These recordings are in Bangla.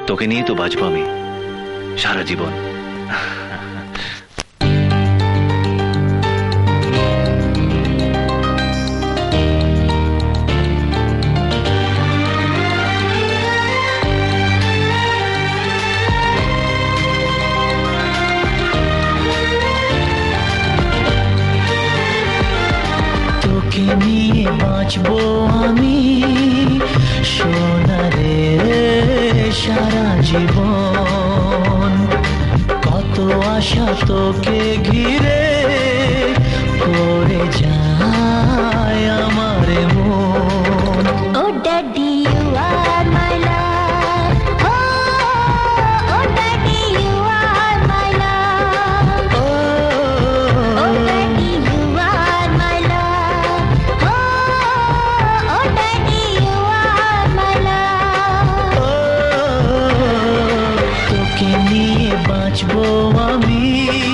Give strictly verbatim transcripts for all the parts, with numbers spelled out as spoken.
তোকে নিয়ে তো বাঁচবো আমি সারা জীবন। তোকে নিয়ে বাঁচবো আমি সোনারে সারা জীবন। কত আশা তোকে ঘিরে করে যায় আমার মন। ও daddy you are my love, ও ও daddy you are my love, ও ও daddy you are my love, ও ও daddy you are my love. তোকে নিয়ে বাঁচবো আমি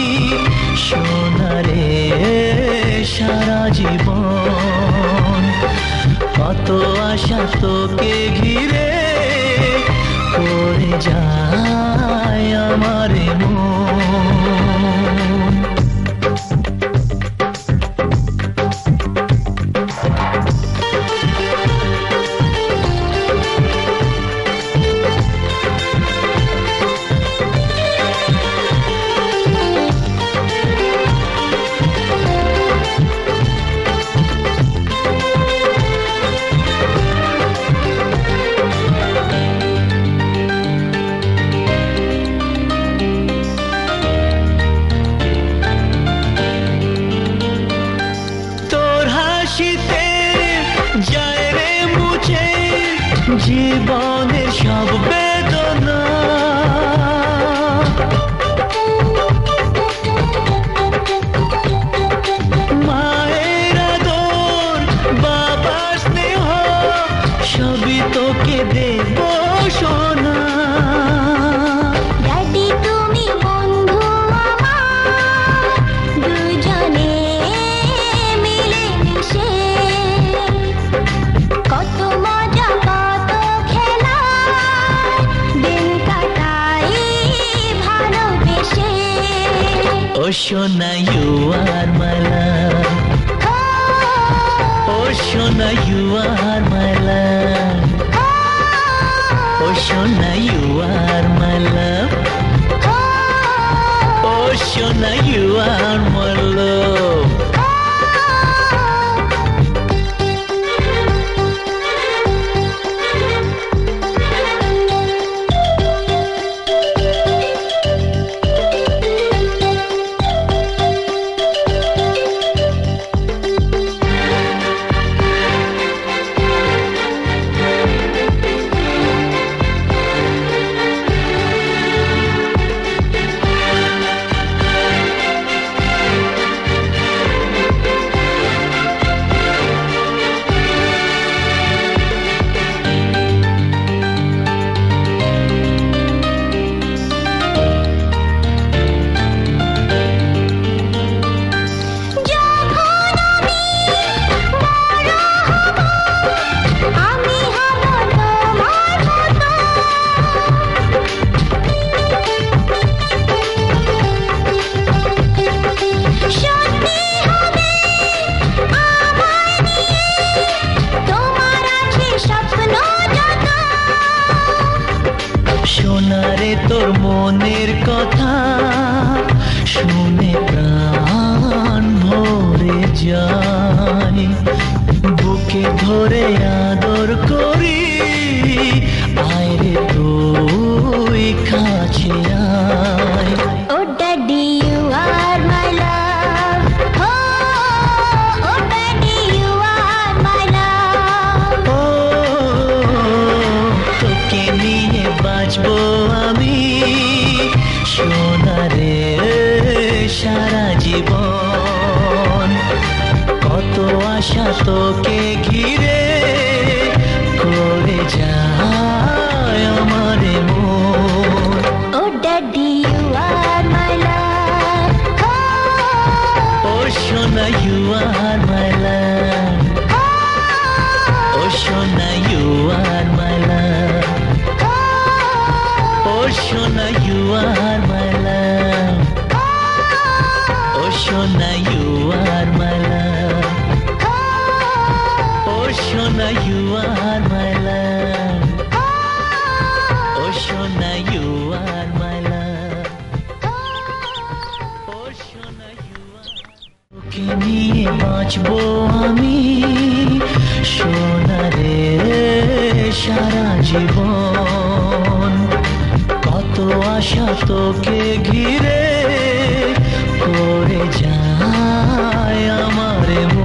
সোনারে সারা জীবন। কত আশা তোকে ঘিরে করে যায় আমার মন। যায় রে মুছে জীবনের সব বেদনা। মায়ের আদর বাবার স্নেহ সবই তোকে দেব সোনা। ড্যাডি তুমি বন্ধু আমার, দুজনে মিলে মিশে কত মজা কত খেলা দিন কাটাই ভালোবেসে। ও সোনা ইউ আর মাই লাভ, ও সোনা ইউ আর মাই লাভ, ও সোনা ইউ আর মাই লাভ, ও সোনা ইউ আর মাই লাভ। সোনারে তোর মনের কথা শুনে প্রাণ ভরে যায়, বুকে ধরে আদর করি আয় রে তুই কাছে আয়। ও daddy you are my love, ও ও daddy you are my love, ও তোকে নিয়ে বাঁচবো আমি সোনারে সারা জীবন। কত আশা তোকে ঘিরে করে যায় আমার মন। ও daddy you are my love, ও সোনা ইউ আর মাই লাভ, ও সোনা ইউ আর মাই লাভ, সোনা you are my love, ও সোনা you are my love, ও সোনা you are my love, ও সোনা you are my love, ও সোনা you are। তোকে নিয়ে বাঁচবো আমি সোনা রে সারা জীবন, কত আশা তোকে ঘিরে করে যায় আমার